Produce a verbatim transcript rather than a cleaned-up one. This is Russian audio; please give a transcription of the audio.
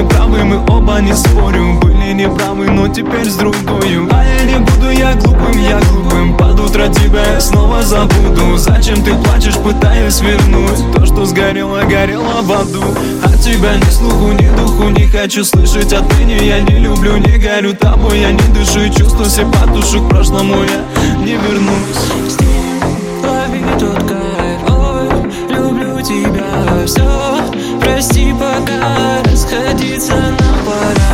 правы, мы оба, не спорю. Были неправы, но теперь с другою. А я не буду, я глупым, я глупым. Под утро тебя я снова забуду. Зачем ты плачешь, пытаюсь вернуть то, что сгорело, горело в аду. От тебя ни слуху, ни духу, не хочу слышать отныне. Я не люблю, не горю тобой, я не дышу и чувства все потушу. К прошлому я не вернусь. Лови тот кайф, ой, люблю тебя, все, прости, пока расходиться нам пора.